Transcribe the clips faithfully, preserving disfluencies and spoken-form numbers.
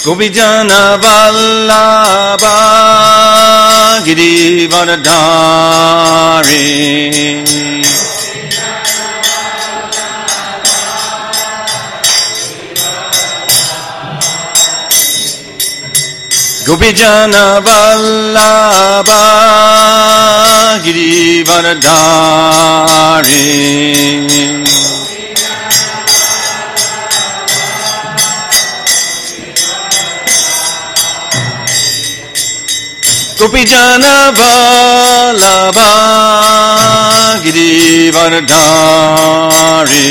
Gopijana Vallabha Girivardhari Gopijana Vallabha Girivardhari Gopijana Vallabha Girivardhari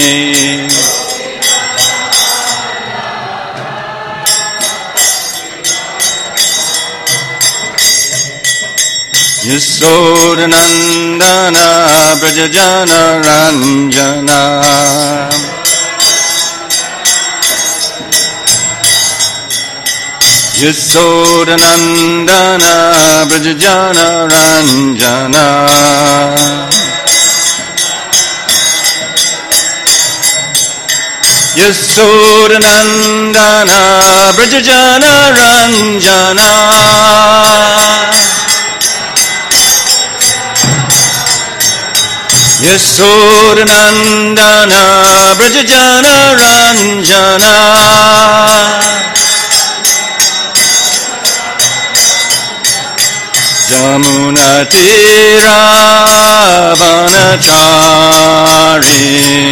Yasodhanandana Brajajana Ranjana Yasodhanandana Brajajana Ranjana Yasodhanandana Brajajana Ranjana Yasodhanandana Brajajana Ranjana Jamuna Tira Vanachari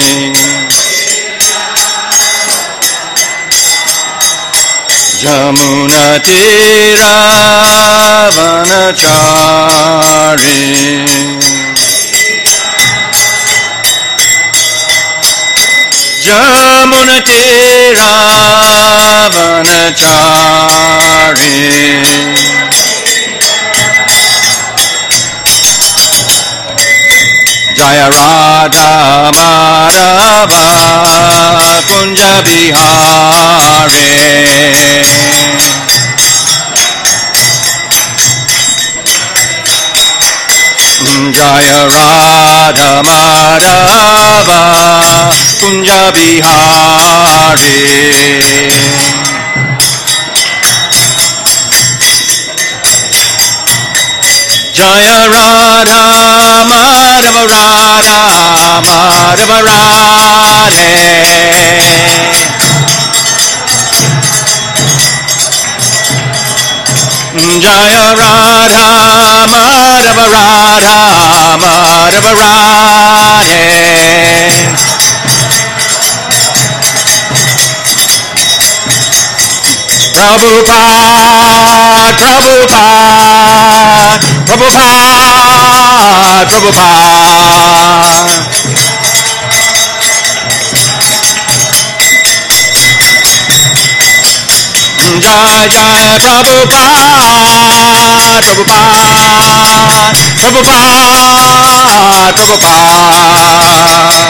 Jamuna Tira Vanachari Jamuna Tira Vanachari Jaya Radha Madhava Kunja Bihari Jaya Radha Madhava Kunja Bihari Jaya Radha Madhava Radha Madhava Radhe Jaya Radha Madhava Radha Madhava Radhe Prabhupada, Prabhupada, Prabhupada, Prabhupada. Jai Jai Prabhupada, Prabhupada, Prabhupada, Prabhupada.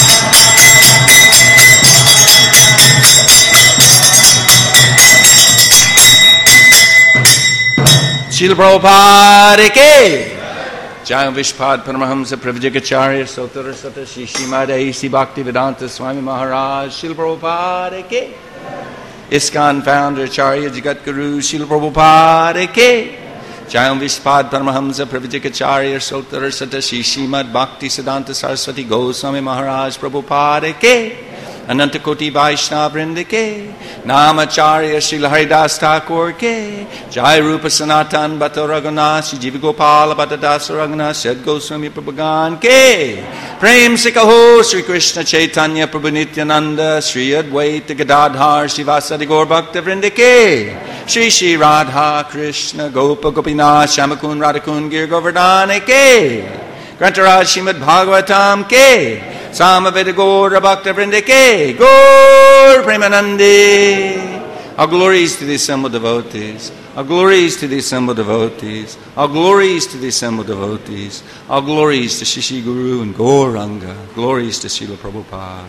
Srila Prabhupada ke Jai Vishpad Paramahamsa Pravijayacharya Sotara Sata Shri Srimad A C Bhaktivedanta Swami Maharaj Srila Prabhupada ke ISKCON founder Acharya Jagat Guru Srila Prabhupada ke Jai Vishpad Paramahamsa Pravijayacharya Sotara Sata Shri Srimad Bhaktivedanta Saraswati Goswami Maharaj Prabhupada ke Ananta Koti Vaishnava Vrinda ke Namacharya Srila Haridas Thakur ke Jai Rupa Sanatan Bhatta Raghunath Shri Jiva Gopala Bhatta Dasa Raghunath Shed Goswami Prabhugan ke Prem Sikaho Sri Krishna Chaitanya Prabhu Nityananda Sri Advaita Gadadhar Sri Vasadi Gaur Bhakta Vrinda ke Shri Shri Radha Krishna Gopa Gopinath Shamakun Radhakun Gir Govardhana ke Grantaraj Srimad Bhagavatam ke Samaveda Gaura Bhakta Vrinda ke Gaur Premanande. Our glories to the assembled devotees. Our glories to the assembled devotees. Our glories to the assembled devotees. Our glories to Shishi Guru and Gauranga. Glories to Srila Prabhupada.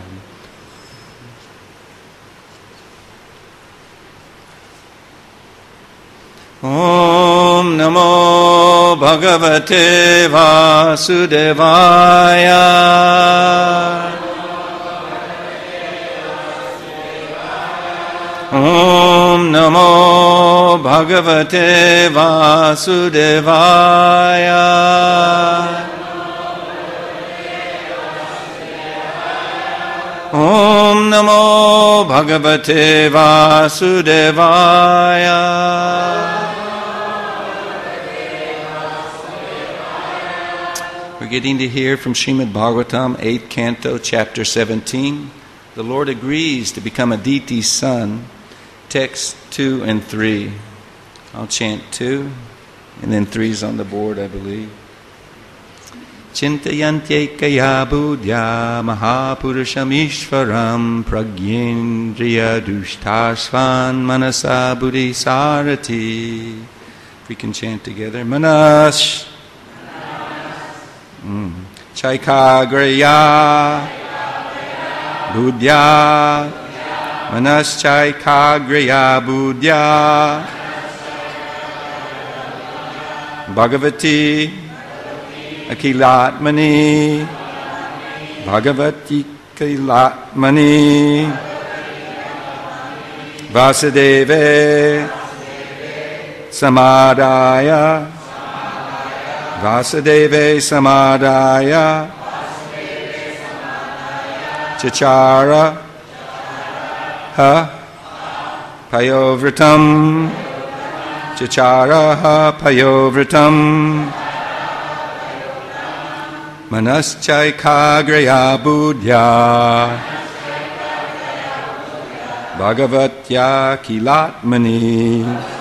Om Namo Bhagavate Vasudevaya Om Namo Bhagavate Vasudevaya. Om Namo Bhagavate Vasudevaya. We're getting to hear from Srimad Bhagavatam, eighth Canto, Chapter seventeen. The Lord agrees to become Aditi's son. Text two and three. I'll chant two, and then three's on the board, I believe. Chintayantyekaya buddhya mahapurusham ishvaram pragyendriya dushtasvan manasa buddhi sarati. If we can chant together. Manas mm. Chaikagraya buddhya Manas Chaikagraya buddhya Bhagavati Akilatmani Bhagavati Akilatmani Vasudeve Samadaya Vasudeve Samadaya Chachara Ha Payovritam Chachara Ha Payovritam Manaschaikagraya buddhya Bhagavatya kilatmani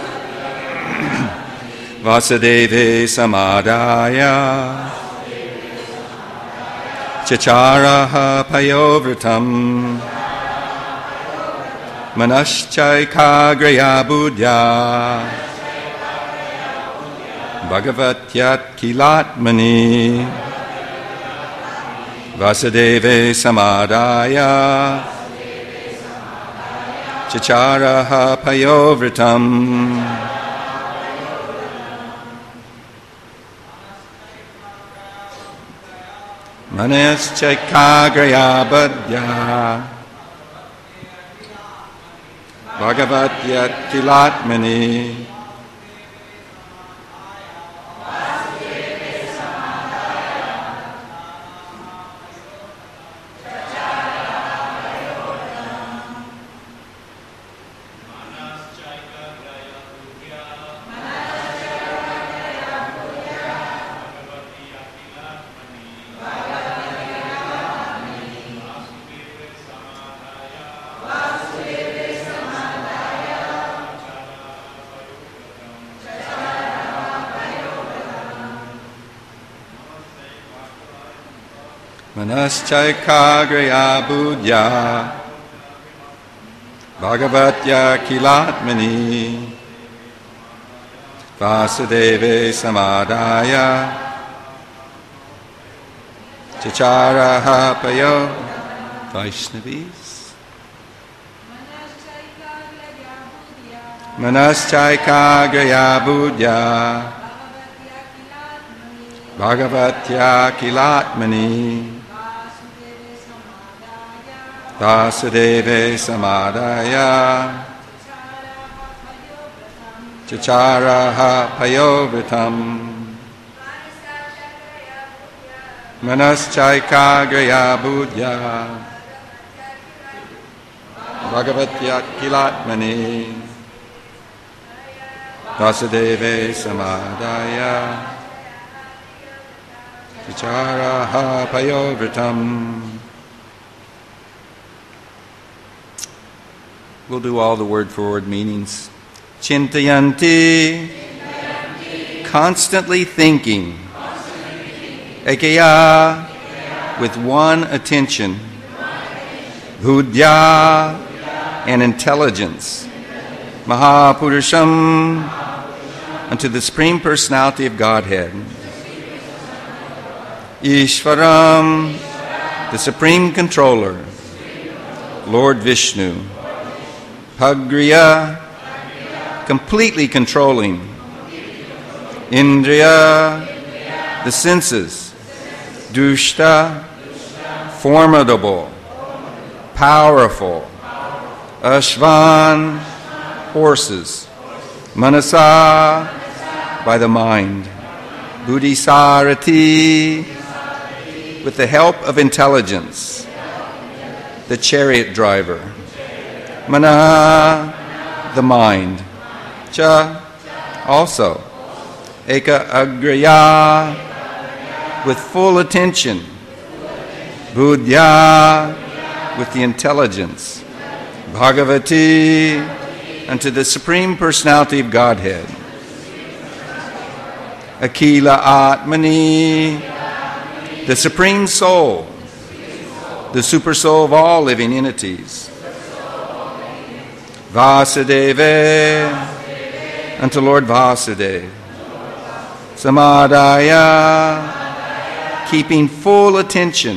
Vasudeve samadaya Chacharaha payovritam Manaschaikagraya buddhya Bhagavatya kilatmani Vasudeve samadaya Chacharaha payovritam Manaschaikagraya buddhya Bhagavatya kilatmani Manaschaikagraya buddhya Bhagavatya kilatmani Vasudeve samadaya Chacharaha payo Vaishnavis Manaschaikagraya buddhya Bhagavatya kilatmani Vasudeve samadaya Chacharaha payovritam Manaschaikagraya buddhya Bhagavatya kilatmani Vasudeve samadaya Chacharaha payovritam. We'll do all the word-for-word meanings. Chintayanti, constantly thinking. Ekaya, with one attention. Buddhya, and intelligence. Mahapurusham, unto the Supreme Personality of Godhead. Ishvaram, the Supreme Controller. Lord Vishnu. Pagriya, completely controlling. Indriya, the senses. Dushta, formidable, powerful. Ashvan, horses. Manasa, by the mind. Buddhisarati, with the help of intelligence. The chariot driver. Mana, the mind. Cha, also. Eka agraya, with full attention. Buddhya, with the intelligence. Bhagavati, unto the Supreme Personality of Godhead. Akila Atmani, the Supreme Soul, the Super Soul of all living entities. Vasudeva, unto Lord Vasudeva. Samadaya, keeping full attention.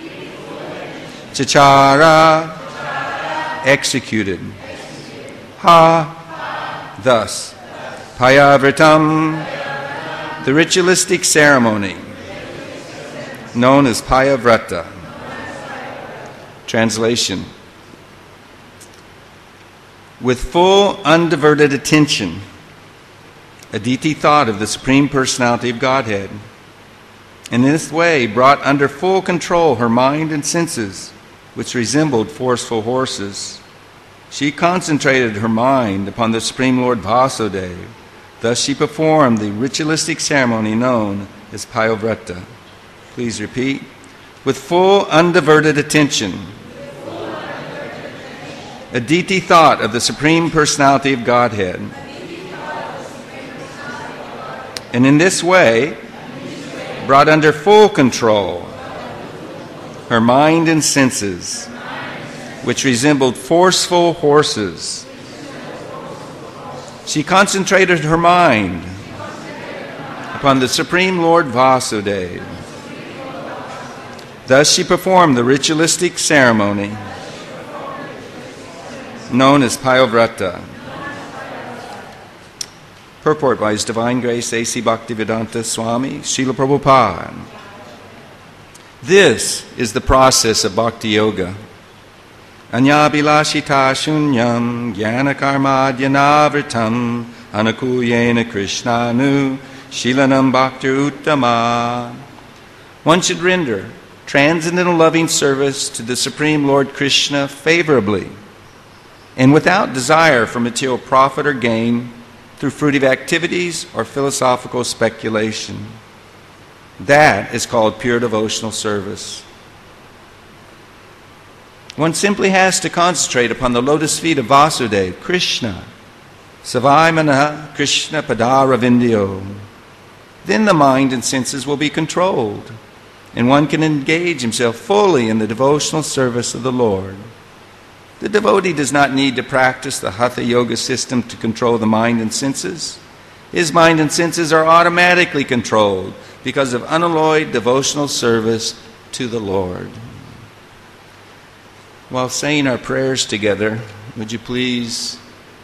Chachara, executed. Ha, thus. Payavritam, the ritualistic ceremony, known as Payavrata. Translation. With full, undiverted attention, Aditi thought of the Supreme Personality of Godhead. In this way, brought under full control her mind and senses, which resembled forceful horses. She concentrated her mind upon the Supreme Lord Vasudeva. Thus she performed the ritualistic ceremony known as Payavrata. Please repeat. With full, undiverted attention, Aditi thought of the Supreme Personality of Godhead. And in this way, brought under full control her mind and senses, which resembled forceful horses. She concentrated her mind upon the Supreme Lord Vasudeva. Thus she performed the ritualistic ceremony known as Payavrata. Purport by His Divine Grace A C Bhaktivedanta Swami Srila Prabhupada. This is the process of Bhakti Yoga. Anyabhilashita shunyam jnana karmadyanavritam anukuyena krishnanu shilanam bhakti uttama. One should render transcendental loving service to the Supreme Lord Krishna favorably and without desire for material profit or gain through fruitive activities or philosophical speculation. That is called pure devotional service. One simply has to concentrate upon the lotus feet of Vasudeva, Krishna, Savaimana Krishna Padaravindio. Then the mind and senses will be controlled, and one can engage himself fully in the devotional service of the Lord. The devotee does not need to practice the Hatha Yoga system to control the mind and senses. His mind and senses are automatically controlled because of unalloyed devotional service to the Lord. While saying our prayers together, would you please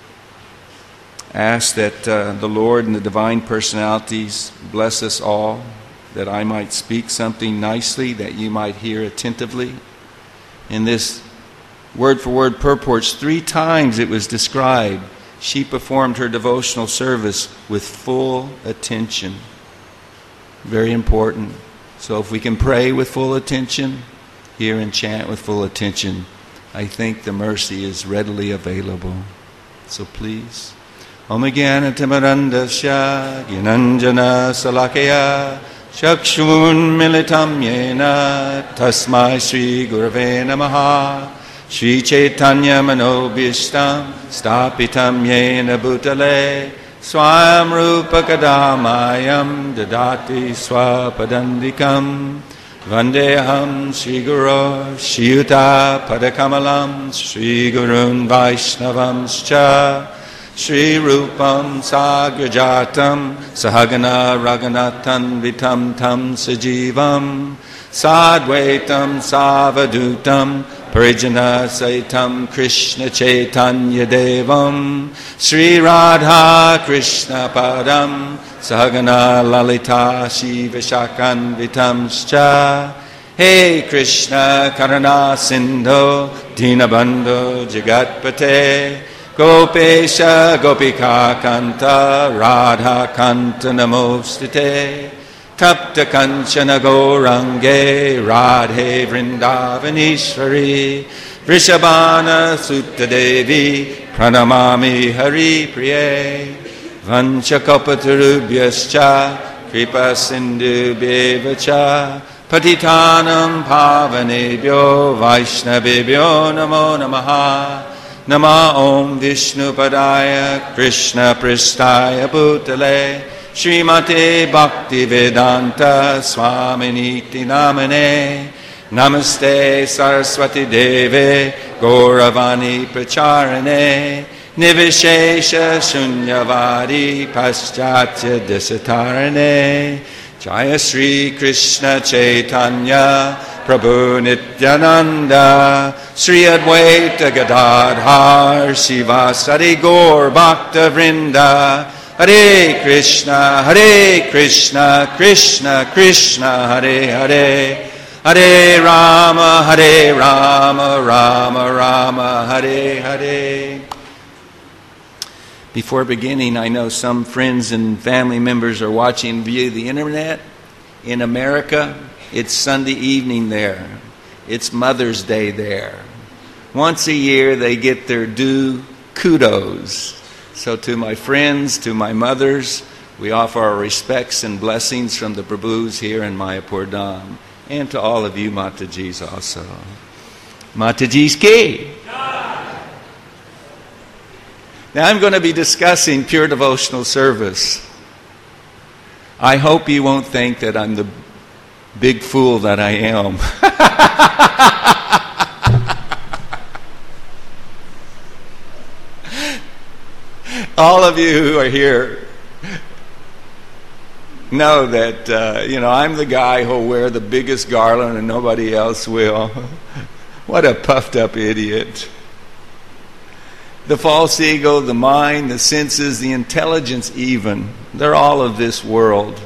ask that uh, the Lord and the divine personalities bless us all, that I might speak something nicely, that you might hear attentively. In this word-for-word purports, three times it was described, she performed her devotional service with full attention. Very important. So if we can pray with full attention, hear and chant with full attention, I think the mercy is readily available. So please. Om Jnana Timirandasya Gyananjana Salakaya Chakshun Militam Yena Tasmai Sri Gurave Namaha Sri Chaitanya Manobhishtam Stapitam Yena Bhutale Swam Rupa Kadamayam Dadati Swapadandikam Vandeham Sri Guru Shri Yuta Padakamalam Sri Gurun Vaishnavamscha Shri Rupam Sagrajatam Sahagana Raghunathan Vitam Tam Sajivam Sadvaitam Savadutam Parijana Saitam Krishna Chaitanya Devam Sri Radha Krishna Padam Sahagana Lalita Shiva Shakan Vitamscha. Hey Krishna Karana Sindho Dinabandho Jagatpate Gopesha Gopika Kanta Radha Kanta Namostite Tapta Kanchana Gourange Radhe Vrindavaneshwari Vrishabhana Sutta Devi Pranamami Hari Priye Vanchakopatarubhyascha Kripa Sindhu Bevacha Patitanam Pavanebhyo Vaishnavebhyo Namo Namaha Nama Om Vishnu Padaya Krishna Pristaya Bhutale Srimate Bhakti Vedanta Swaminiti Namane Namaste Saraswati Deve Gauravani Pracharane Nivishesha Shunyavadi Paschatya Desatarane Jaya Sri Krishna Chaitanya Prabhu Nityananda Sri Advaita Gadadhar Sivasari Gaur Bhakta Vrinda Hare Krishna Hare Krishna Krishna Krishna Hare Hare Hare Rama Hare Rama Rama Rama Hare Hare. Before beginning, I know some friends and family members are watching via the internet. In America, it's Sunday evening there. It's Mother's Day there. Once a year, they get their due kudos. So to my friends, to my mothers, we offer our respects and blessings from the Prabhus here in Mayapur Dham. And to all of you Matajis also. Matajis ki! Now I'm going to be discussing pure devotional service. I hope you won't think that I'm the big fool that I am. All of you who are here know that, uh, you know, I'm the guy who'll wear the biggest garland and nobody else will. What a puffed up idiot. The false ego, the mind, the senses, the intelligence even, they're all of this world.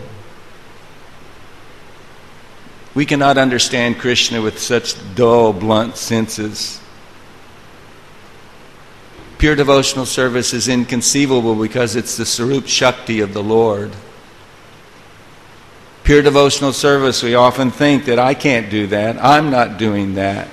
We cannot understand Krishna with such dull, blunt senses. Pure devotional service is inconceivable because it's the Sarup Shakti of the Lord. Pure devotional service, we often think that I can't do that, I'm not doing that.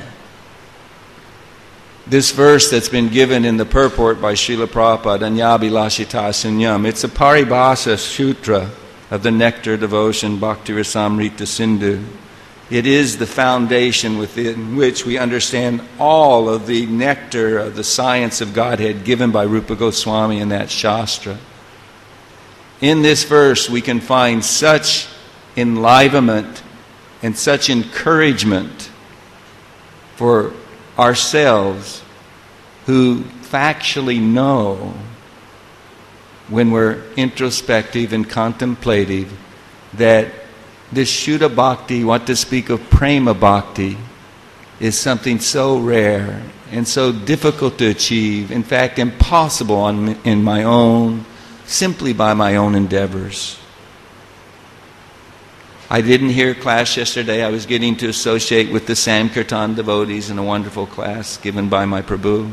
This verse that's been given in the purport by Srila Prabhupada, Anyabhilashita Sunyam, it's a Paribhasa Sutra of the Nectar Devotion, Bhakti Rasamrita Sindhu. It is the foundation within which we understand all of the nectar of the science of Godhead given by Rupa Goswami in that Shastra. In this verse we can find such enlivenment and such encouragement for ourselves who factually know when we're introspective and contemplative that this Shuddha Bhakti, what to speak of Prema Bhakti, is something so rare and so difficult to achieve, in fact impossible on, in my own, simply by my own endeavors. I didn't hear class yesterday. I was getting to associate with the Sankirtan devotees in a wonderful class given by my Prabhu.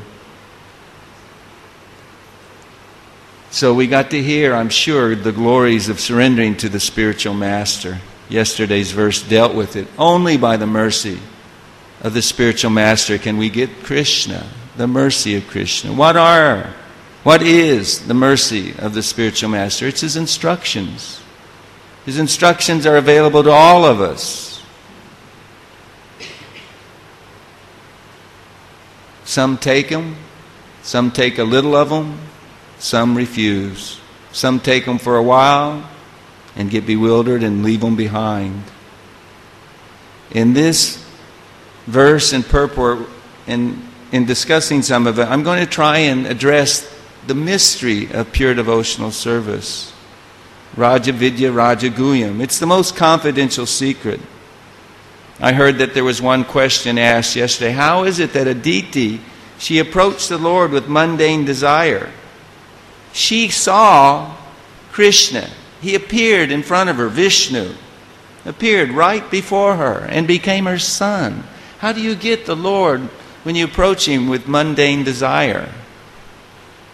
So we got to hear, I'm sure, the glories of surrendering to the spiritual master. Yesterday's verse dealt with it. Only by the mercy of the spiritual master can we get Krishna, the mercy of Krishna. What are, what is the mercy of the spiritual master? It's his instructions. His instructions are available to all of us. Some take them, some take a little of them, some refuse. Some take them for a while and get bewildered and leave them behind. In this verse and purport, in, in discussing some of it, I'm going to try and address the mystery of pure devotional service. Raja Vidya Raja Guyam. It's the most confidential secret. I heard that there was one question asked yesterday. How is it that Aditi, she approached the Lord with mundane desire? She saw Krishna. He appeared in front of her. Vishnu appeared right before her and became her son. How do you get the Lord when you approach him with mundane desire?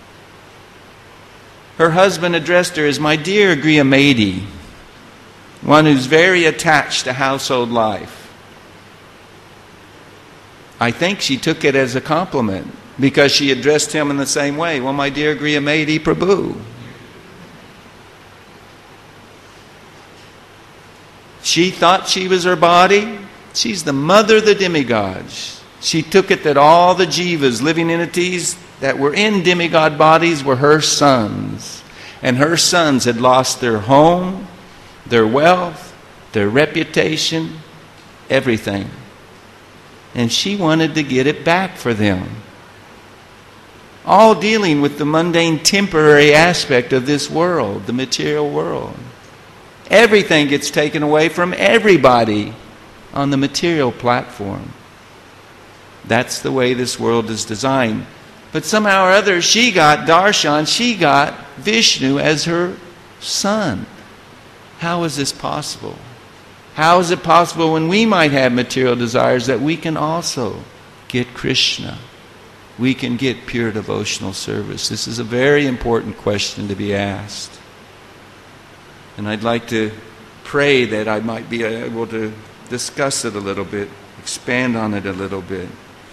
Her husband addressed her as my dear Grihamedi, one who's very attached to household life. I think she took it as a compliment because she addressed him in the same way. Well, my dear Grihamedi Prabhu. She thought she was her body. She's the mother of the demigods. She took it that all the jivas, living entities that were in demigod bodies, were her sons. And her sons had lost their home, their wealth, their reputation, everything. And she wanted to get it back for them. All dealing with the mundane, temporary aspect of this world, the material world. Everything gets taken away from everybody on the material platform. That's the way this world is designed. But somehow or other, she got darshan, she got Vishnu as her son. How is this possible? How is it possible when we might have material desires that we can also get Krishna? We can get pure devotional service. This is a very important question to be asked. And I'd like to pray that I might be able to discuss it a little bit, expand on it a little bit.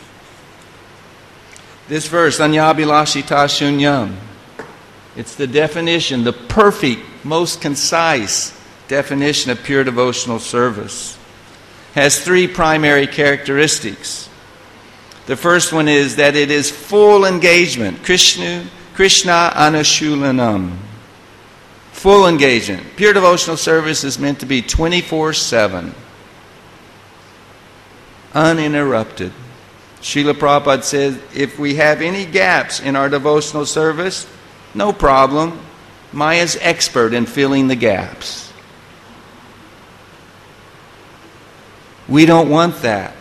This verse, Anyabhilashita Shunyam, it's the definition, the perfect, most concise definition of pure devotional service. Has three primary characteristics. The first one is that it is full engagement. Krishna, Krishna Anushulanam. Full engagement. Pure devotional service is meant to be twenty-four seven. Uninterrupted. Srila Prabhupada says, if we have any gaps in our devotional service, no problem. Maya's expert in filling the gaps. We don't want that.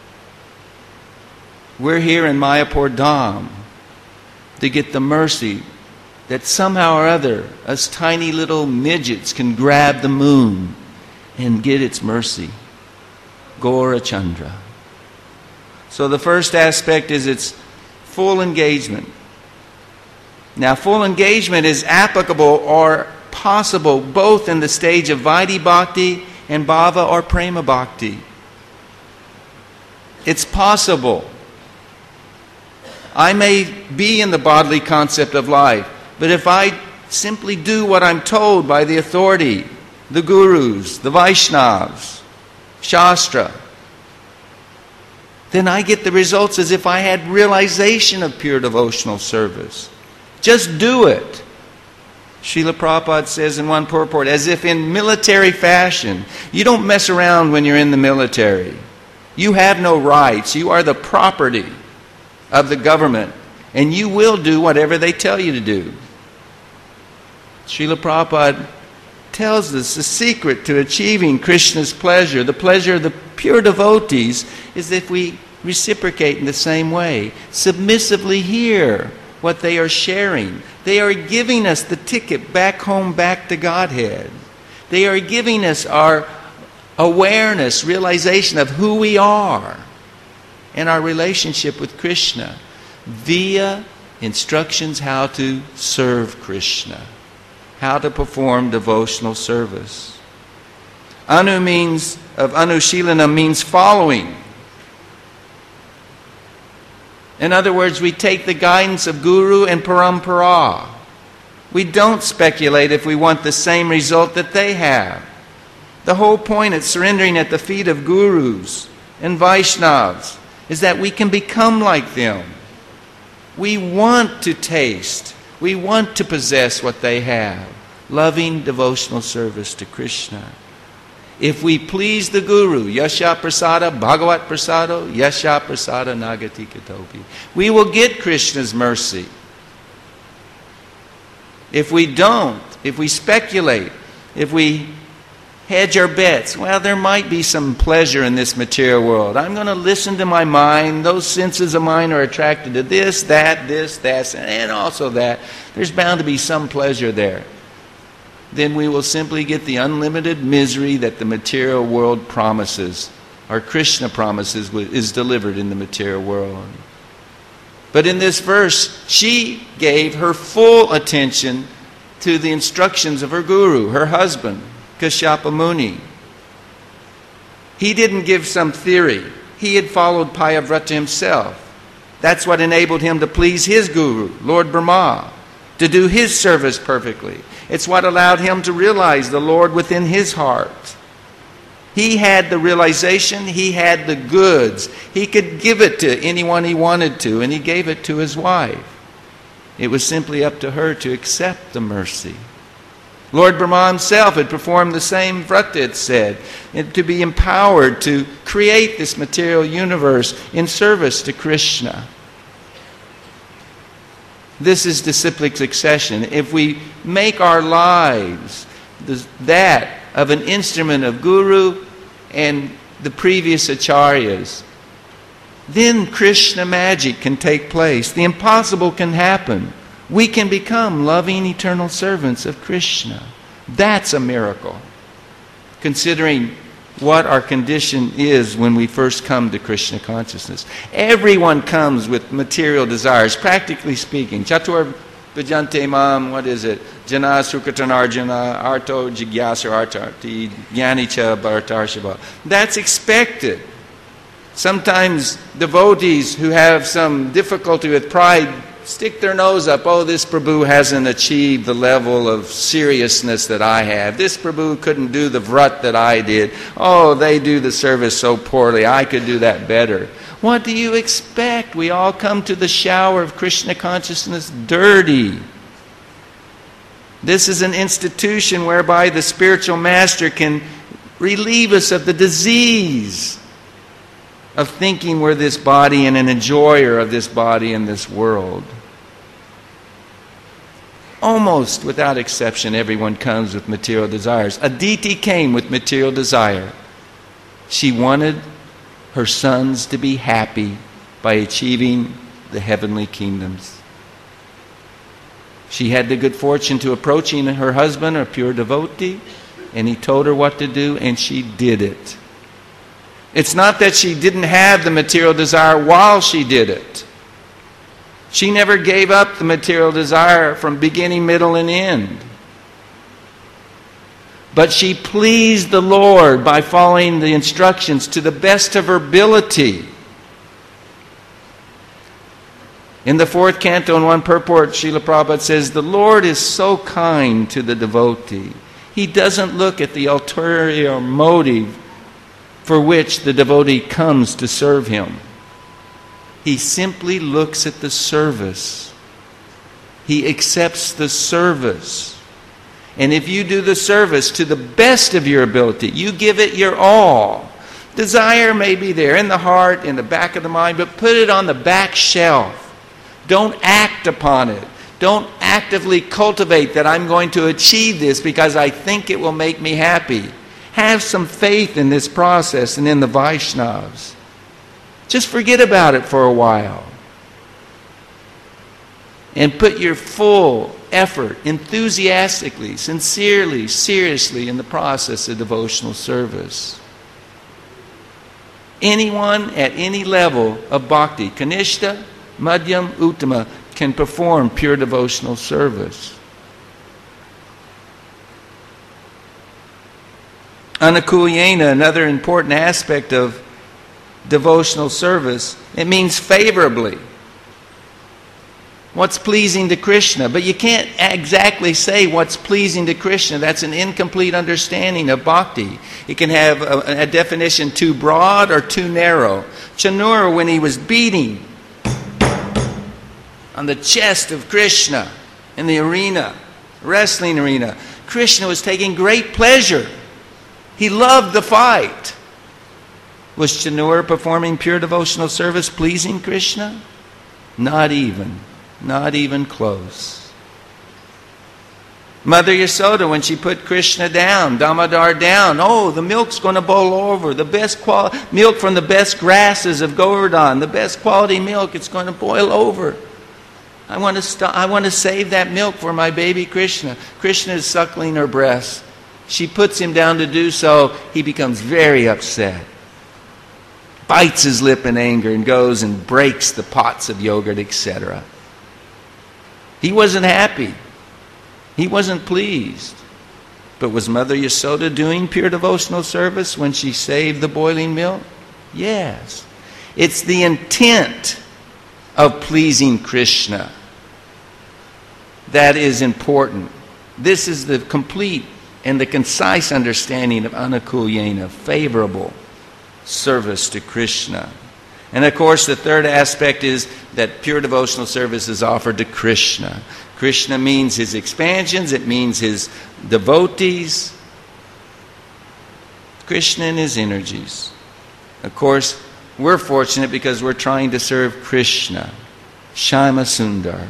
We're here in Mayapur Dham to get the mercy that somehow or other us tiny little midgets can grab the moon and get its mercy. Gaura Chandra. So the first aspect is its full engagement. Now, full engagement is applicable or possible both in the stage of Vaidhi Bhakti and Bhava or Prema Bhakti. It's possible. I may be in the bodily concept of life, but if I simply do what I'm told by the authority, the gurus, the Vaishnavas, Shastra, then I get the results as if I had realization of pure devotional service. Just do it. Srila Prabhupada says in one purport, as if in military fashion. You don't mess around when you're in the military. You have no rights. You are the property of the government, and you will do whatever they tell you to do. Srila Prabhupada tells us the secret to achieving Krishna's pleasure, the pleasure of the pure devotees, is if we reciprocate in the same way. Submissively hear what they are sharing. They are giving us the ticket back home, back to Godhead. They are giving us our awareness, realization of who we are and our relationship with Krishna via instructions how to serve Krishna, how to perform devotional service. Anu means, of Anushilana means following. In other words, we take the guidance of Guru and Parampara. We don't speculate if we want the same result that they have. The whole point of surrendering at the feet of Gurus and Vaishnavas is that we can become like them. We want to taste. We want to possess what they have. Loving devotional service to Krishna. If we please the Guru, Yasha Prasada, Bhagavat Prasado, Yasha Prasada Nagati Katopi, we will get Krishna's mercy. If we don't, if we speculate, if we hedge our bets, well, there might be some pleasure in this material world. I'm going to listen to my mind. Those senses of mine are attracted to this, that, this, that, and also that. There's bound to be some pleasure there. Then we will simply get the unlimited misery that the material world promises, or Krishna promises is delivered in the material world. But in this verse, she gave her full attention to the instructions of her guru, her husband, Kashyapa Muni. He didn't give some theory. He had followed Payavrata himself. That's what enabled him to please his guru, Lord Brahma, to do his service perfectly. It's what allowed him to realize the Lord within his heart. He had the realization, he had the goods. He could give it to anyone he wanted to, and he gave it to his wife. It was simply up to her to accept the mercy. Lord Brahma himself had performed the same vrata, it said, to be empowered to create this material universe in service to Krishna. This is disciplic succession. If we make our lives that of an instrument of Guru and the previous acharyas, then Krishna magic can take place. The impossible can happen. We can become loving eternal servants of Krishna. That's a miracle, considering what our condition is when we first come to Krishna consciousness. Everyone comes with material desires, practically speaking. Chatur Vijante Mam, what is it? Jana Sukritanarjana, Arto Jigyasa Artarti, Jnanicha Bhartarshava. That's expected. Sometimes devotees who have some difficulty with pride stick their nose up. Oh, this Prabhu hasn't achieved the level of seriousness that I have. This Prabhu couldn't do the vrat that I did. Oh, they do the service so poorly. I could do that better. What do you expect? We all come to the shower of Krishna consciousness dirty. This is an institution whereby the spiritual master can relieve us of the disease of thinking we're this body and an enjoyer of this body and this world. Almost without exception, everyone comes with material desires. Aditi came with material desire. She wanted her sons to be happy by achieving the heavenly kingdoms. She had the good fortune to approaching her husband, a pure devotee, and he told her what to do, and she did it. It's not that she didn't have the material desire while she did it. She never gave up the material desire from beginning, middle, and end. But she pleased the Lord by following the instructions to the best of her ability. In the fourth canto, in one purport, Srila Prabhupada says, the Lord is so kind to the devotee. He doesn't look at the ulterior motive for which the devotee comes to serve him. He simply looks at the service. He accepts the service. And if you do the service to the best of your ability, you give it your all. Desire may be there in the heart, in the back of the mind, but put it on the back shelf. Don't act upon it. Don't actively cultivate that I'm going to achieve this because I think it will make me happy. Have some faith in this process and in the Vaishnavas. Just forget about it for a while. And put your full effort, enthusiastically, sincerely, seriously in the process of devotional service. Anyone at any level of bhakti, kanishta, madhyam, uttama, can perform pure devotional service. Anukulyena, another important aspect of devotional service, it means favorably. What's pleasing to Krishna? But you can't exactly say what's pleasing to Krishna. That's an incomplete understanding of bhakti. It can have a, a definition too broad or too narrow. Chanur, when he was beating on the chest of Krishna in the arena, wrestling arena, Krishna was taking great pleasure. He loved the fight. Was Chanur performing pure devotional service pleasing Krishna? Not even. Not even close. Mother Yasoda, when she put Krishna down, Damodar down, oh, the milk's going to boil over. The best quality milk from the best grasses of Govardhan, the best quality milk, it's going to boil over. I want to st- I want to save that milk for my baby Krishna. Krishna is suckling her breast. She puts him down to do so. He becomes very upset. Bites his lip in anger and goes and breaks the pots of yogurt, et cetera. He wasn't happy. He wasn't pleased. But was Mother Yasoda doing pure devotional service when she saved the boiling milk? Yes. It's the intent of pleasing Krishna that is important. This is the complete and the concise understanding of anukulyena, favorable service to Krishna. And of course, the third aspect is that pure devotional service is offered to Krishna. Krishna means his expansions, it means his devotees. Krishna and his energies. Of course, we're fortunate because we're trying to serve Krishna. Shyama Sundar.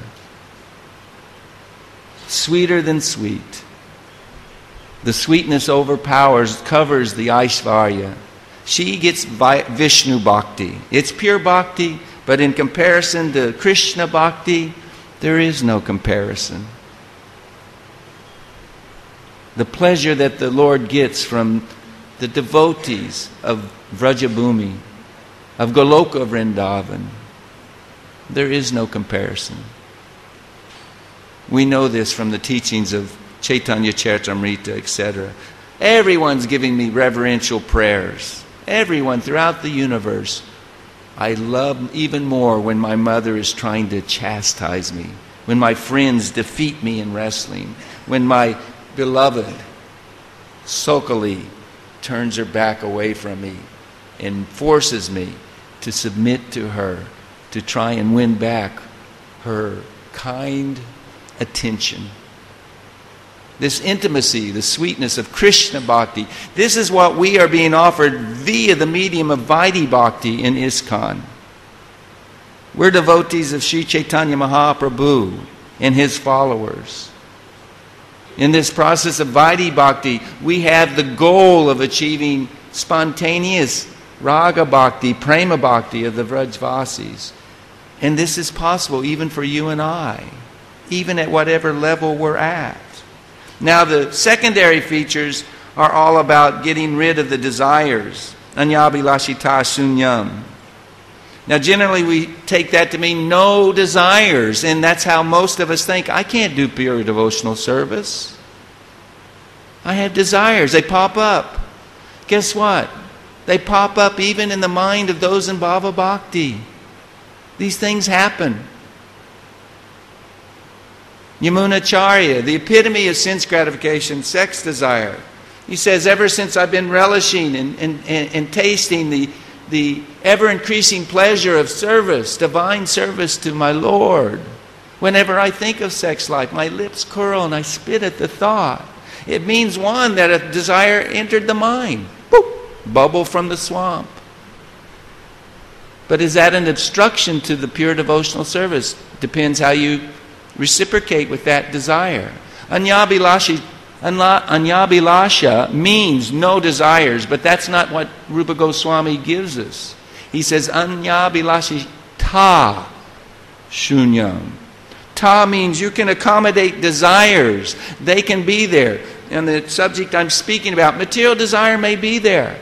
Sweeter than sweet. The sweetness overpowers, covers the Aishvarya. She gets Vishnu Bhakti. It's pure Bhakti, but in comparison to Krishna Bhakti, there is no comparison. The pleasure that the Lord gets from the devotees of Vrajabhumi, of Goloka Vrindavan, there is no comparison. We know this from the teachings of Chaitanya Charitamrita, et cetera. Everyone's giving me reverential prayers. Everyone throughout the universe. I love even more when my mother is trying to chastise me, when my friends defeat me in wrestling, when my beloved Sokali turns her back away from me and forces me to submit to her, to try and win back her kind attention. This intimacy, the sweetness of Krishna Bhakti, this is what we are being offered via the medium of Vaidhi Bhakti in ISKCON. We're devotees of Sri Chaitanya Mahaprabhu and his followers. In this process of Vaidhi Bhakti, we have the goal of achieving spontaneous Raga Bhakti, Prema Bhakti of the Vrajvasis. And this is possible even for you and I, even at whatever level we're at. Now, the secondary features are all about getting rid of the desires. Anyabhilashita sunyam. Now, generally we take that to mean no desires, and that's how most of us think. I can't do pure devotional service. I have desires. They pop up. Guess what? They pop up even in the mind of those in Bhava Bhakti. These things happen. Yamunacharya, the epitome of sense gratification, sex desire. He says, ever since I've been relishing and, and, and, and tasting the, the ever-increasing pleasure of service, divine service to my Lord, whenever I think of sex life, my lips curl and I spit at the thought. It means, one, that a desire entered the mind. Boop, bubble from the swamp. But is that an obstruction to the pure devotional service? Depends how you reciprocate with that desire. Anyabhilashi, Anyabhilasha means no desires, but that's not what Rupa Goswami gives us. He says, Anyabhilashi ta shunyam. Ta means you can accommodate desires. They can be there. And the subject I'm speaking about, material desire may be there.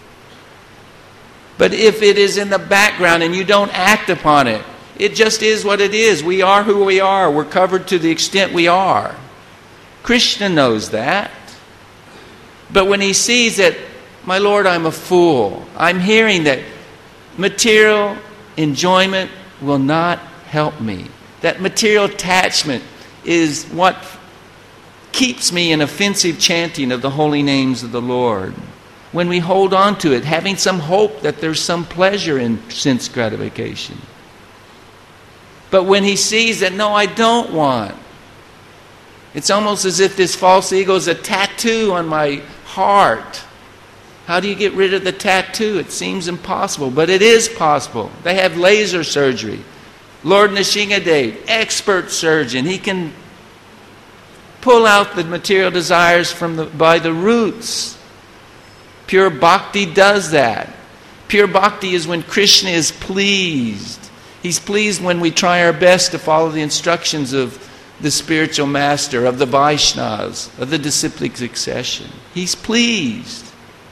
But if it is in the background and you don't act upon it, it just is what it is. We are who we are. We're covered to the extent we are. Krishna knows that. But when he sees that, my Lord, I'm a fool. I'm hearing that material enjoyment will not help me. That material attachment is what keeps me in offensive chanting of the holy names of the Lord. When we hold on to it, having some hope that there's some pleasure in sense gratification. But when he sees that, no, I don't want. It's almost as if this false ego is a tattoo on my heart. How do you get rid of the tattoo? It seems impossible, but it is possible. They have laser surgery. Lord Nrsingadev, expert surgeon, he can pull out the material desires from the, by the roots. Pure bhakti does that. Pure bhakti is when Krishna is pleased. He's pleased when we try our best to follow the instructions of the spiritual master, of the Vaishnavas, of the disciplic succession. He's pleased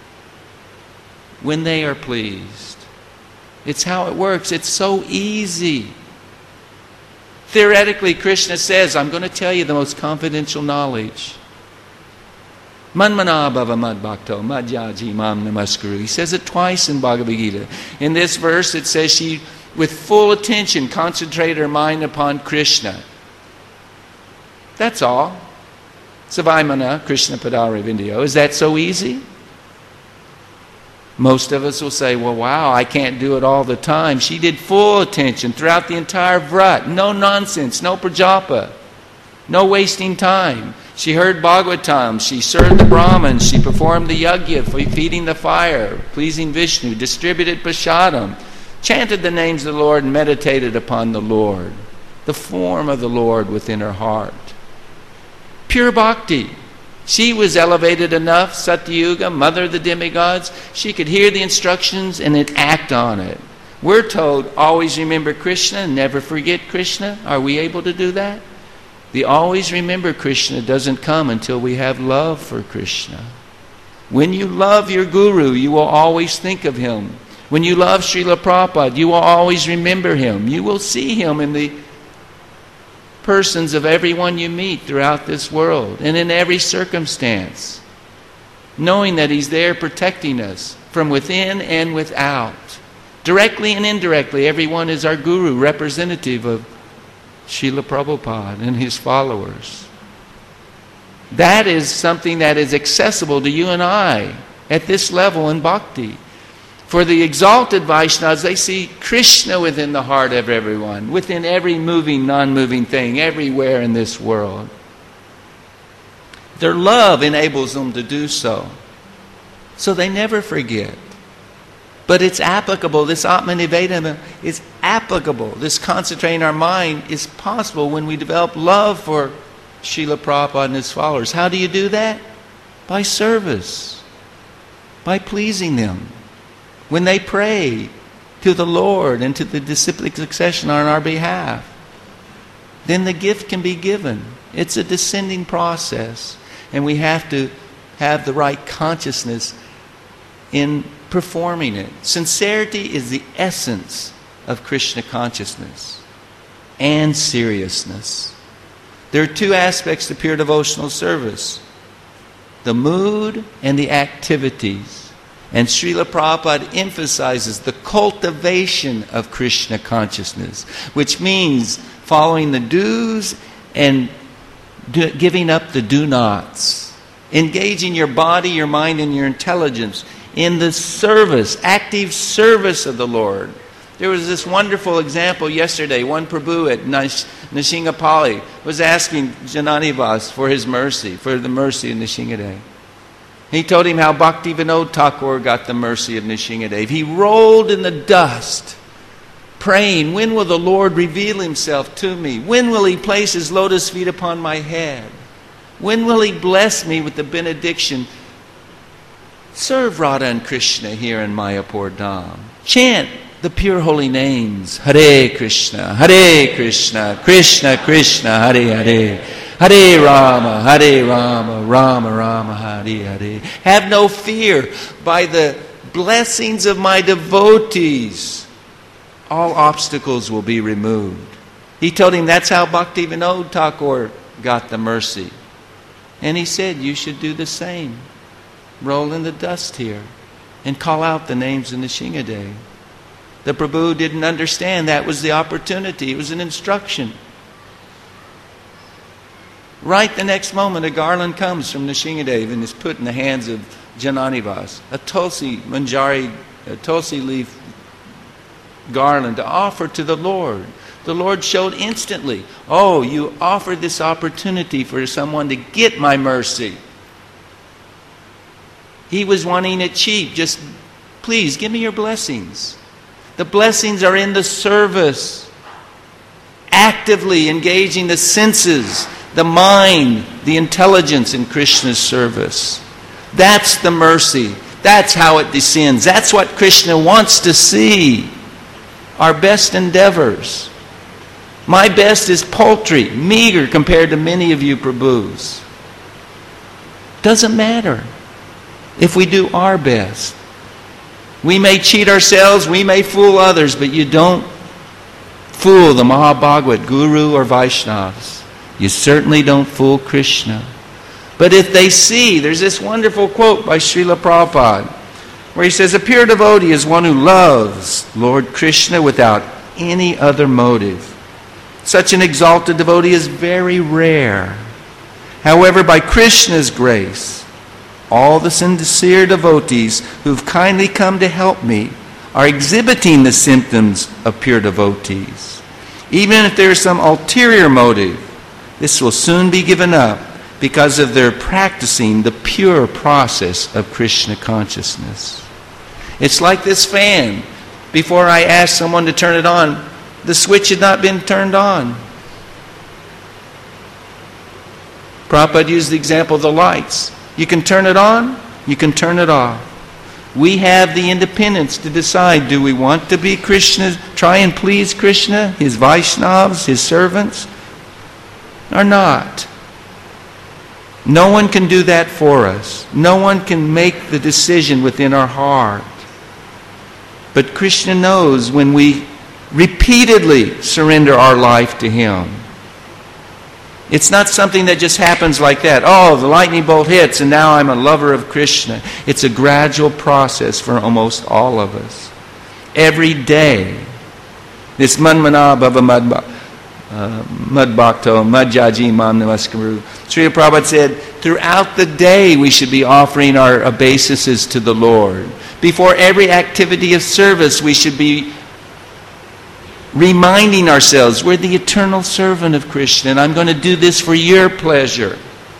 when they are pleased. It's how it works. It's so easy. Theoretically, Krishna says, I'm going to tell you the most confidential knowledge. Manmana bhava mad bhakto madhyaji mam namaskuru. He says it twice in Bhagavad Gita. In this verse it says she, with full attention, concentrated her mind upon Krishna. That's all. Savaimana Krishna Padare Vindyo. Is that so easy? Most of us will say, well, wow, I can't do it all the time. She did full attention throughout the entire vrat. No nonsense, no prajapa, no wasting time. She heard Bhagavatam, she served the Brahmins, she performed the yajna, feeding the fire, pleasing Vishnu, distributed prasadam, chanted the names of the Lord and meditated upon the Lord, the form of the Lord within her heart. Pure bhakti. She was elevated enough, Satyuga, mother of the demigods, she could hear the instructions and then act on it. We're told, always remember Krishna and never forget Krishna. Are we able to do that? The always remember Krishna doesn't come until we have love for Krishna. When you love your guru, you will always think of him. When you love Srila Prabhupada, you will always remember him. You will see him in the persons of everyone you meet throughout this world and in every circumstance, knowing that he's there protecting us from within and without. Directly and indirectly, everyone is our guru, representative of Srila Prabhupada and his followers. That is something that is accessible to you and I at this level in bhakti. For the exalted Vaishnavas, they see Krishna within the heart of everyone, within every moving, non-moving thing, everywhere in this world. Their love enables them to do so. So they never forget. But it's applicable. This Atmanivedana is applicable. This concentrating our mind is possible when we develop love for Srila Prabhupada and his followers. How do you do that? By service. By pleasing them. When they pray to the Lord and to the disciplic succession on our behalf, then the gift can be given. It's a descending process. And we have to have the right consciousness in performing it. Sincerity is the essence of Krishna consciousness and seriousness. There are two aspects to pure devotional service: the mood and the activities. And Srila Prabhupada emphasizes the cultivation of Krishna consciousness, which means following the do's and do, giving up the do-nots. Engaging your body, your mind, and your intelligence in the service, active service of the Lord. There was this wonderful example yesterday. One Prabhu at Nish, Nishingapali was asking Jananivas for his mercy, for the mercy of Nishingadev. He told him how Bhakti Vinod Thakur got the mercy of Nishingadev. He rolled in the dust, praying, when will the Lord reveal himself to me? When will he place his lotus feet upon my head? When will he bless me with the benediction? Serve Radha and Krishna here in Mayapur Dham. Chant the pure holy names. Hare Krishna, Hare Krishna, Krishna Krishna, Hare Hare. Hare Rama, Hare Rama, Rama Rama, Hare Hare. Have no fear. By the blessings of my devotees, all obstacles will be removed. He told him that's how Bhakti Vinod Thakur got the mercy. And he said, you should do the same. Roll in the dust here and call out the names in the Nishingadev. The Prabhu didn't understand that was the opportunity. It was an instruction. Right the next moment, a garland comes from Nishingadev and is put in the hands of Jananivas. A tulsi manjari, a tulsi leaf garland to offer to the Lord. The Lord showed instantly, oh, you offered this opportunity for someone to get my mercy. He was wanting it cheap. Just, please, give me your blessings. The blessings are in the service. Actively engaging the senses, the mind, the intelligence in Krishna's service. That's the mercy. That's how it descends. That's what Krishna wants to see. Our best endeavors. My best is paltry, meager compared to many of you Prabhus. Doesn't matter if we do our best. We may cheat ourselves, we may fool others, but you don't fool the Mahabhagavad Guru or Vaishnavas. You certainly don't fool Krishna. But if they see, there's this wonderful quote by Srila Prabhupada, where he says, a pure devotee is one who loves Lord Krishna without any other motive. Such an exalted devotee is very rare. However, by Krishna's grace, all the sincere devotees who've kindly come to help me are exhibiting the symptoms of pure devotees. Even if there is some ulterior motive, this will soon be given up because of their practicing the pure process of Krishna consciousness. It's like this fan. Before I asked someone to turn it on, the switch had not been turned on. Prabhupada used the example of the lights. You can turn it on, you can turn it off. We have the independence to decide, do we want to be Krishna, try and please Krishna, his Vaishnavas, his servants, or not? No one can do that for us. No one can make the decision within our heart. But Krishna knows when we repeatedly surrender our life to him. It's not something that just happens like that. Oh, the lightning bolt hits and now I'm a lover of Krishna. It's a gradual process for almost all of us. Every day, this Manmana Bhava Madbhakto Madhyaji Mam Namaskaru. Srila Prabhupada said, throughout the day we should be offering our obeisances to the Lord. Before every activity of service we should be reminding ourselves, we're the eternal servant of Krishna, and I'm going to do this for your pleasure.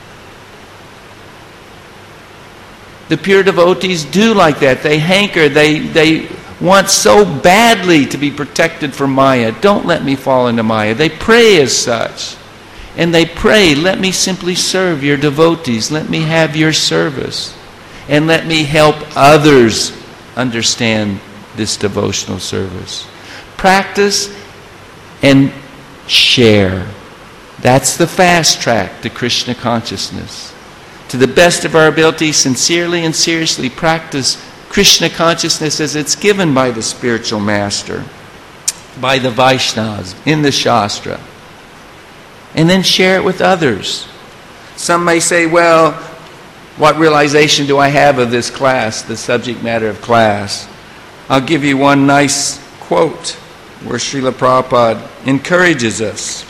The pure devotees do like that. They hanker, they, they want so badly to be protected from Maya. Don't let me fall into Maya. They pray as such. And they pray, let me simply serve your devotees. Let me have your service. And let me help others understand this devotional service. Practice and share. That's the fast track to Krishna consciousness. To the best of our ability, sincerely and seriously practice Krishna consciousness as it's given by the spiritual master, by the Vaishnavas, in the Shastra. And then share it with others. Some may say, well, what realization do I have of this class, the subject matter of class? I'll give you one nice quote where Srila Prabhupada encourages us.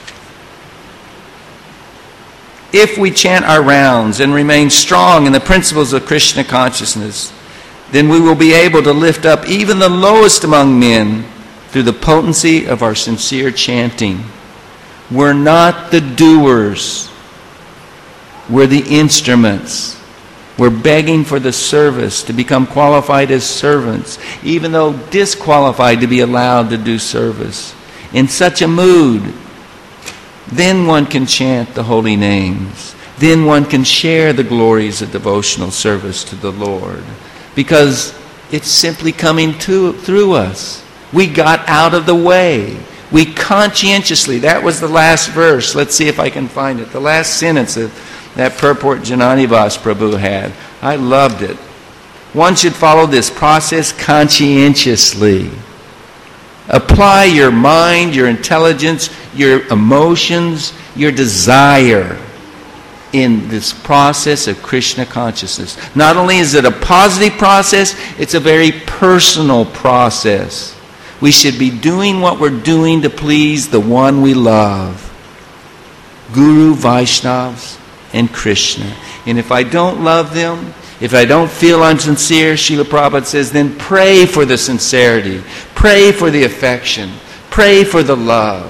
If we chant our rounds and remain strong in the principles of Krishna consciousness, then we will be able to lift up even the lowest among men through the potency of our sincere chanting. We're not the doers. We're the instruments. We're begging for the service to become qualified as servants, even though disqualified to be allowed to do service. In such a mood, then one can chant the holy names. Then one can share the glories of devotional service to the Lord. Because it's simply coming to, through us. We got out of the way. We conscientiously, that was the last verse. Let's see if I can find it. The last sentence of that purport Jananivas Prabhu had. I loved it. One should follow this process conscientiously. Apply your mind, your intelligence, your emotions, your desire in this process of Krishna consciousness. Not only is it a positive process, it's a very personal process. We should be doing what we're doing to please the one we love. Guru, Vaishnavas, and Krishna. And if I don't love them, if I don't feel I'm sincere, Srila Prabhupada says, then pray for the sincerity. Pray for the affection. Pray for the love.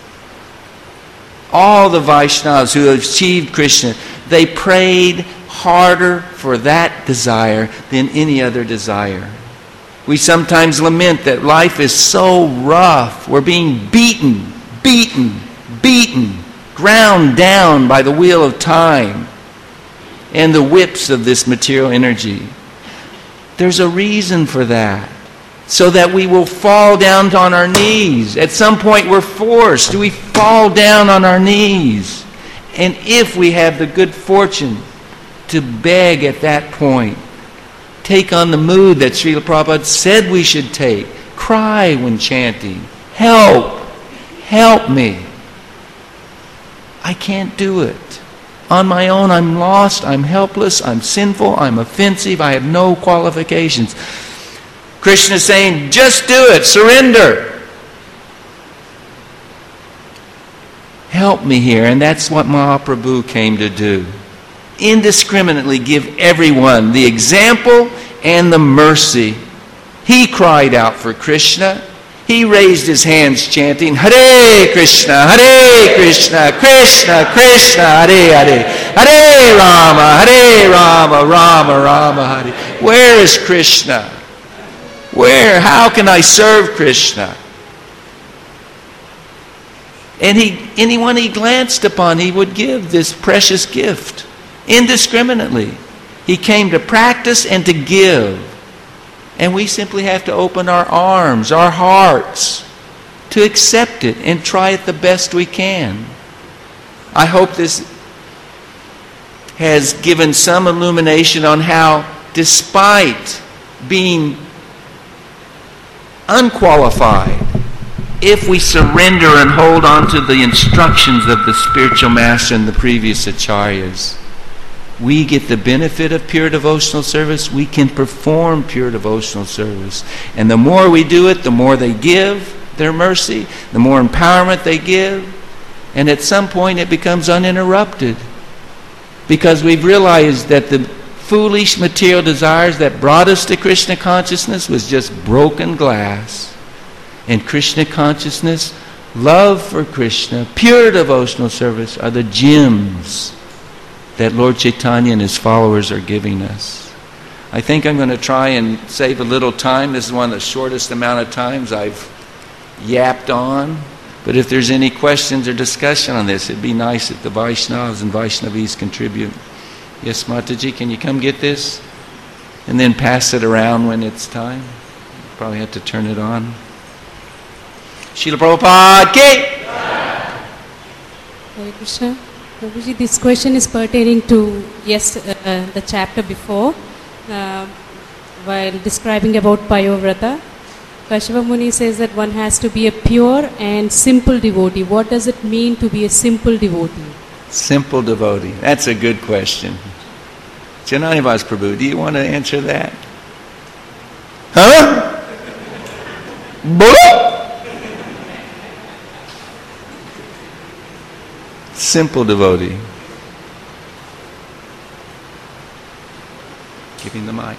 All the Vaishnavas who have achieved Krishna, they prayed harder for that desire than any other desire. We sometimes lament that life is so rough. We're being beaten, beaten, beaten, ground down by the wheel of time and the whips of this material energy. There's a reason for that. So that we will fall down on our knees. At some point we're forced. We fall down on our knees. And if we have the good fortune to beg at that point, take on the mood that Srila Prabhupada said we should take. Cry when chanting. Help. help me. I can't do it. On my own, I'm lost, I'm helpless, I'm sinful, I'm offensive, I have no qualifications. Krishna is saying, just do it, surrender. Help me here, and that's what Mahaprabhu came to do. Indiscriminately give everyone the example and the mercy. He cried out for Krishna. He raised his hands chanting, Hare Krishna, Hare Krishna, Krishna Krishna, Hare Hare, Hare Rama, Hare Rama, Rama Rama, Hare. Where is Krishna? Where? How can I serve Krishna? And he, anyone he glanced upon, he would give this precious gift indiscriminately. He came to practice and to give. And we simply have to open our arms, our hearts, to accept it and try it the best we can. I hope this has given some illumination on how, despite being unqualified, if we surrender and hold on to the instructions of the spiritual master and the previous acharyas, we get the benefit of pure devotional service. We can perform pure devotional service. And the more we do it, the more they give their mercy, the more empowerment they give. And at some point it becomes uninterrupted. Because we've realized that the foolish material desires that brought us to Krishna consciousness was just broken glass. And Krishna consciousness, love for Krishna, pure devotional service are the gems that Lord Chaitanya and his followers are giving us. I think I'm going to try and save a little time. This is one of the shortest amount of times I've yapped on. But if there's any questions or discussion on this, it'd be nice if the Vaishnavas and Vaishnavis contribute. Yes, Mataji, can you come get this? And then pass it around when it's time. Probably have to turn it on. Srila Prabhupada ki! Hare Krishna. Prabhuji, this question is pertaining to yes, uh, the chapter before, uh, while describing about Payovrata. Kashyapa Muni says that one has to be a pure and simple devotee. What does it mean to be a simple devotee? Simple devotee. That's a good question. Jananivas Prabhu, do you want to answer that? Huh? Bolo? Simple devotee. Giving the mic.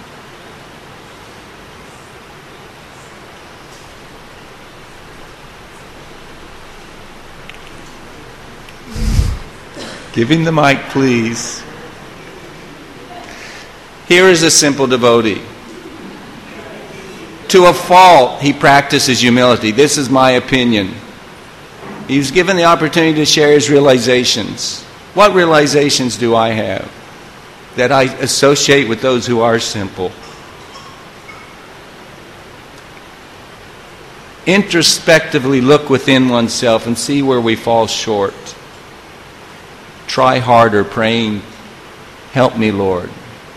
Giving the mic, please. Here is a simple devotee. To a fault, he practices humility. This is my opinion. He was given the opportunity to share his realizations. What realizations do I have that I associate with those who are simple? Introspectively look within oneself and see where we fall short. Try harder praying, help me, Lord.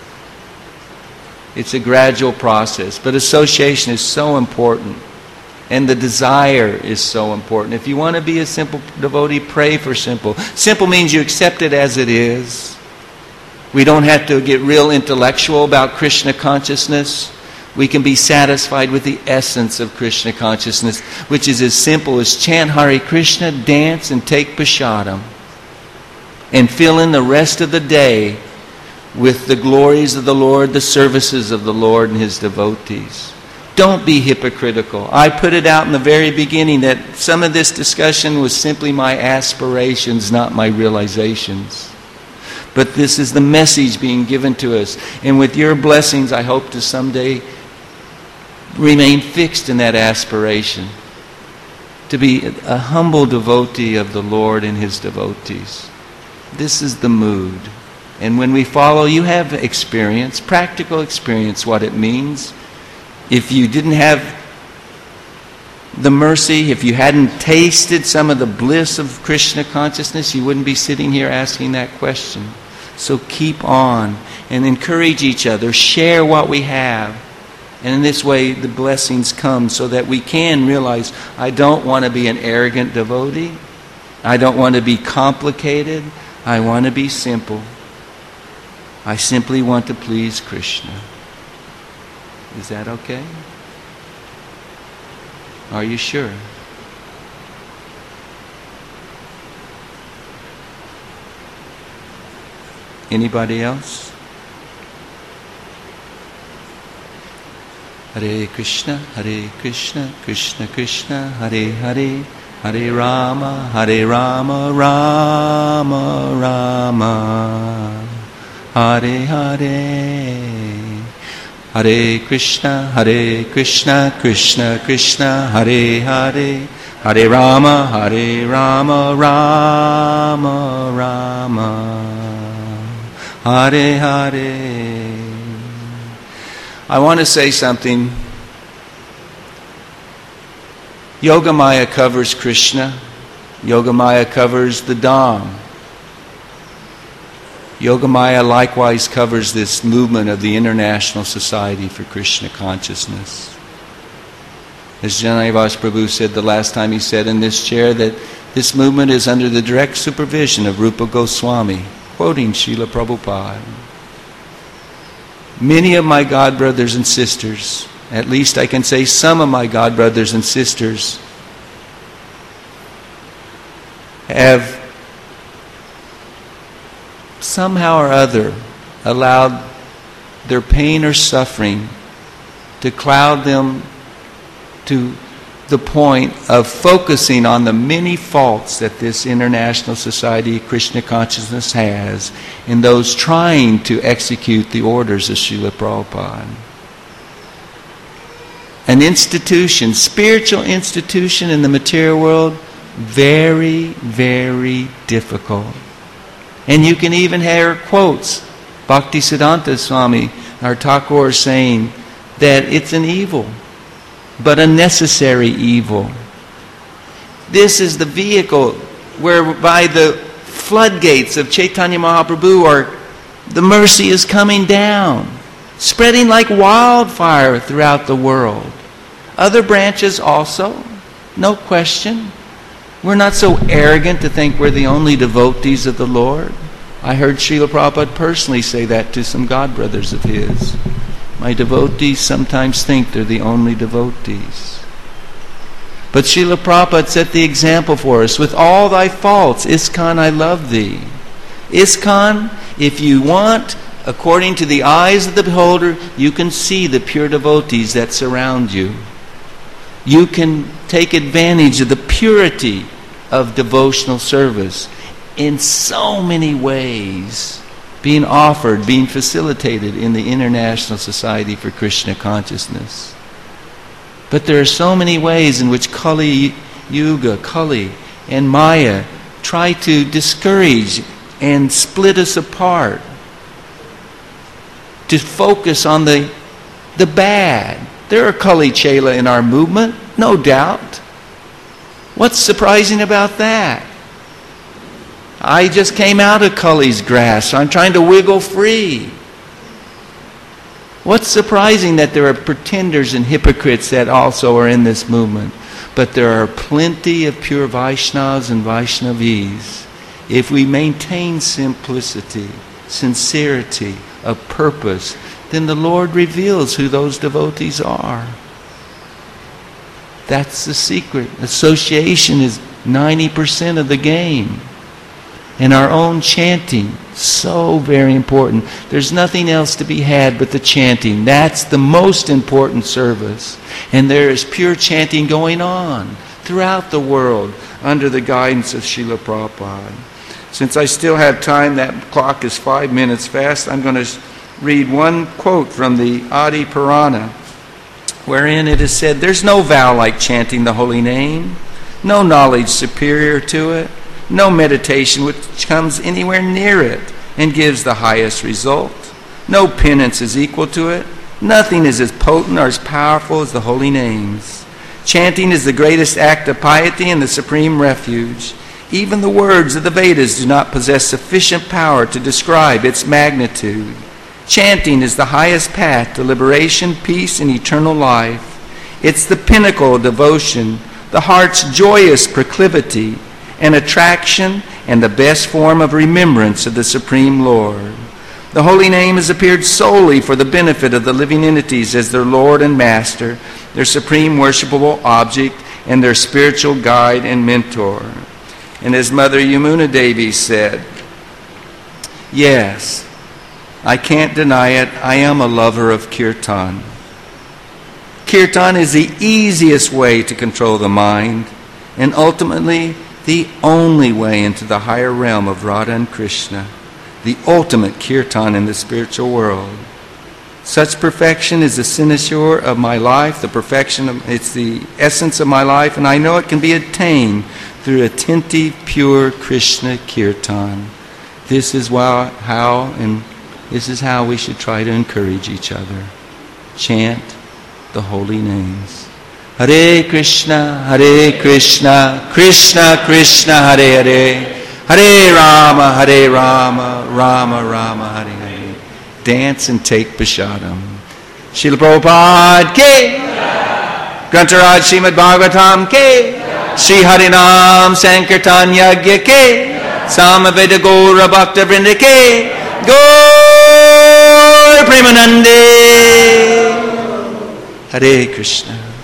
It's a gradual process, but association is so important. And the desire is so important. If you want to be a simple devotee, pray for simple. Simple means you accept it as it is. We don't have to get real intellectual about Krishna consciousness. We can be satisfied with the essence of Krishna consciousness, which is as simple as chant Hare Krishna, dance, and take prasadam. And fill in the rest of the day with the glories of the Lord, the services of the Lord and His devotees. Don't be hypocritical. I put it out in the very beginning that some of this discussion was simply my aspirations, not my realizations. But this is the message being given to us. And with your blessings, I hope to someday remain fixed in that aspiration. To be a humble devotee of the Lord and His devotees. This is the mood. And when we follow, you have experience, practical experience, what it means. If you didn't have the mercy, if you hadn't tasted some of the bliss of Krishna consciousness, you wouldn't be sitting here asking that question. So keep on and encourage each other. Share what we have. And in this way, the blessings come so that we can realize, I don't want to be an arrogant devotee. I don't want to be complicated. I want to be simple. I simply want to please Krishna. Is that okay? Are you sure? Anybody else? Hare Krishna, Hare Krishna, Krishna Krishna, Hare Hare, Hare Rama, Hare Rama, Rama Rama, Hare Hare. Hare Krishna, Hare Krishna, Krishna Krishna, Hare Hare, Hare Rama, Hare Rama, Rama Rama, Hare Hare. I want to say something. Yogamaya covers Krishna. Yogamaya covers the Dham. Yogamaya likewise covers this movement of the International Society for Krishna Consciousness. As Janayavas Prabhu said the last time he sat in this chair, that this movement is under the direct supervision of Rupa Goswami, quoting Srila Prabhupada. Many of my God brothers and sisters, at least I can say some of my God brothers and sisters, have somehow or other allowed their pain or suffering to cloud them to the point of focusing on the many faults that this International Society of Krishna Consciousness has in those trying to execute the orders of Srila Prabhupada. An institution, spiritual institution in the material world, very, very difficult. And you can even hear quotes. Bhaktisiddhanta Swami, our Thakur, saying that it's an evil, but a necessary evil. This is the vehicle whereby the floodgates of Chaitanya Mahaprabhu are, the mercy is coming down, spreading like wildfire throughout the world. Other branches also, no question. We're not so arrogant to think we're the only devotees of the Lord. I heard Srila Prabhupada personally say that to some God brothers of his. My devotees sometimes think they're the only devotees. But Srila Prabhupada set the example for us. With all thy faults, ISKCON, I love thee. ISKCON, if you want, according to the eyes of the beholder, you can see the pure devotees that surround you. You can take advantage of the purity of devotional service in so many ways, being offered, being facilitated in the International Society for Krishna Consciousness. But there are so many ways in which Kali Yuga, Kali, and Maya try to discourage and split us apart, to focus on the, the bad. There are Kali Chela in our movement, no doubt. What's surprising about that? I just came out of Kali's grasp, so I'm trying to wiggle free. What's surprising that there are pretenders and hypocrites that also are in this movement? But there are plenty of pure Vaishnavas and Vaishnavis. If we maintain simplicity, sincerity of purpose, then the Lord reveals who those devotees are. That's the secret. Association is ninety percent of the game. And our own chanting, so very important. There's nothing else to be had but the chanting. That's the most important service. And there is pure chanting going on throughout the world under the guidance of Srila Prabhupada. Since I still have time, that clock is five minutes fast, I'm going to read one quote from the Adi Purana, wherein it is said, there's no vow like chanting the holy name, no knowledge superior to it, no meditation which comes anywhere near it and gives the highest result. No penance is equal to it. Nothing is as potent or as powerful as the holy names. Chanting is the greatest act of piety and the supreme refuge. Even the words of the Vedas do not possess sufficient power to describe its magnitude. Chanting is the highest path to liberation, peace, and eternal life. It's the pinnacle of devotion, the heart's joyous proclivity and attraction, and the best form of remembrance of the Supreme Lord. The holy name has appeared solely for the benefit of the living entities as their Lord and Master, their supreme worshipable object, and their spiritual guide and mentor. And as Mother Yamuna Devi said, yes, I can't deny it, I am a lover of kirtan. Kirtan is the easiest way to control the mind, and ultimately the only way into the higher realm of Radha and Krishna, the ultimate kirtan in the spiritual world. Such perfection is the cynosure of my life, the perfection of, it's the essence of my life, and I know it can be attained through attentive, pure Krishna kirtan. This is why, how, and this is how we should try to encourage each other. Chant the holy names. Hare Krishna, Hare Krishna, Krishna Krishna, Hare Hare, Hare Rama, Hare Rama, Rama Rama, Hare Hare. Dance and take prasadam. Srila Prabhupada ke, Grantaraj Srimad Bhagavatam ke, Sri Harinam Sankirtan Yagya ke, Samaveda Gaura Bhakta Vrinda ke, Gaur Premanande. Hare Krishna.